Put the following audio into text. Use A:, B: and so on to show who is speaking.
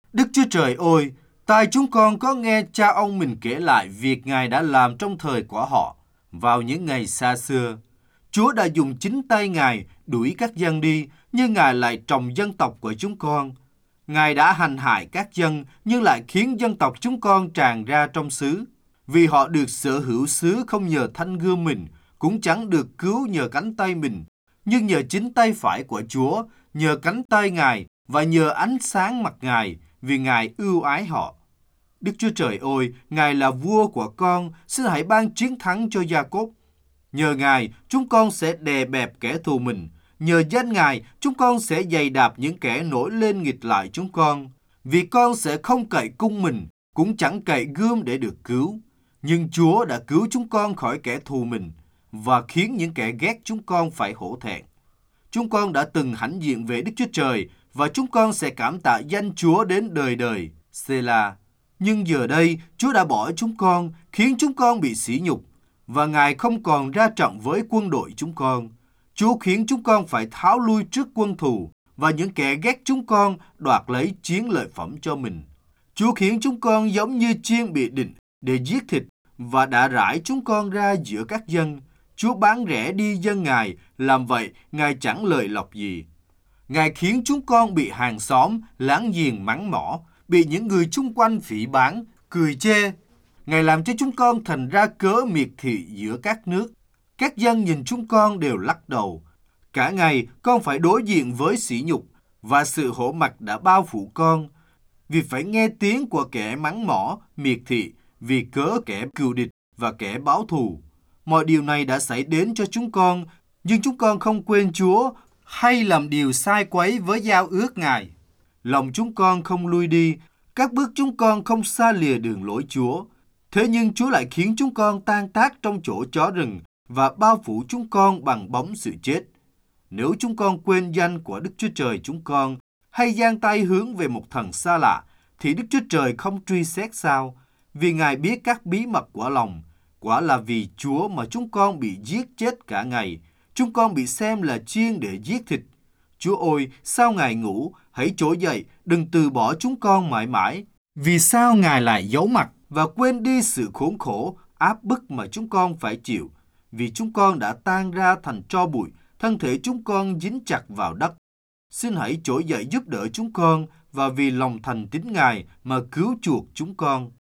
A: Đức Chúa Trời ơi, tai chúng con có nghe cha ông mình kể lại việc Ngài đã làm trong thời của họ vào những ngày xa xưa. Chúa đã dùng chính tay Ngài đuổi các dân đi, nhưng Ngài lại trồng dân tộc của chúng con. Ngài đã hành hại các dân, nhưng lại khiến dân tộc chúng con tràn ra trong xứ. Vì họ được sở hữu xứ không nhờ thanh gươm mình, cũng chẳng được cứu nhờ cánh tay mình, nhưng nhờ chính tay phải của Chúa, nhờ cánh tay Ngài và nhờ ánh sáng mặt Ngài, vì Ngài ưu ái họ. Đức Chúa Trời ơi, Ngài là vua của con, xin hãy ban chiến thắng cho Gia-cốp. Nhờ Ngài, chúng con sẽ đè bẹp kẻ thù mình. Nhờ danh Ngài, chúng con sẽ giày đạp những kẻ nổi lên nghịch lại chúng con. Vì con sẽ không cậy cung mình, cũng chẳng cậy gươm để được cứu. Nhưng Chúa đã cứu chúng con khỏi kẻ thù mình và khiến những kẻ ghét chúng con phải hổ thẹn. Chúng con đã từng hãnh diện về Đức Chúa Trời và chúng con sẽ cảm tạ danh Chúa đến đời đời. Sê-la. Nhưng giờ đây, Chúa đã bỏ chúng con, khiến chúng con bị sỉ nhục, và Ngài không còn ra trận với quân đội chúng con. Chúa khiến chúng con phải tháo lui trước quân thù, và những kẻ ghét chúng con đoạt lấy chiến lợi phẩm cho mình. Chúa khiến chúng con giống như chiên bị định để giết thịt, và đã rải chúng con ra giữa các dân. Chúa bán rẻ đi dân Ngài, làm vậy Ngài chẳng lợi lộc gì. Ngài khiến chúng con bị hàng xóm, láng giềng mắng mỏ, bị những người chung quanh phỉ báng, cười chê. Ngài làm cho chúng con thành ra cớ miệt thị giữa các nước. Các dân nhìn chúng con đều lắc đầu. Cả ngày con phải đối diện với sỉ nhục, và sự hổ mặt đã bao phủ con. Vì phải nghe tiếng của kẻ mắng mỏ, miệt thị, vì cớ kẻ cừu địch và kẻ báo thù. Mọi điều này đã xảy đến cho chúng con, nhưng chúng con không quên Chúa hay làm điều sai quấy với giao ước Ngài. Lòng chúng con không lui đi, các bước chúng con không xa lìa đường lối Chúa. Thế nhưng Chúa lại khiến chúng con tan tác trong chỗ chó rừng và bao phủ chúng con bằng bóng sự chết. Nếu chúng con quên danh của Đức Chúa Trời chúng con hay giang tay hướng về một thần xa lạ, thì Đức Chúa Trời không truy xét sao? Vì Ngài biết các bí mật của lòng. Quả là vì Chúa mà chúng con bị giết chết cả ngày. Chúng con bị xem là chiên để giết thịt. Chúa ơi, sao Ngài ngủ? Hãy trỗi dậy, đừng từ bỏ chúng con mãi mãi. Vì sao Ngài lại giấu mặt và quên đi sự khốn khổ, áp bức mà chúng con phải chịu? Vì chúng con đã tan ra thành tro bụi, thân thể chúng con dính chặt vào đất. Xin hãy trỗi dậy giúp đỡ chúng con, và vì lòng thành tín Ngài mà cứu chuộc chúng con.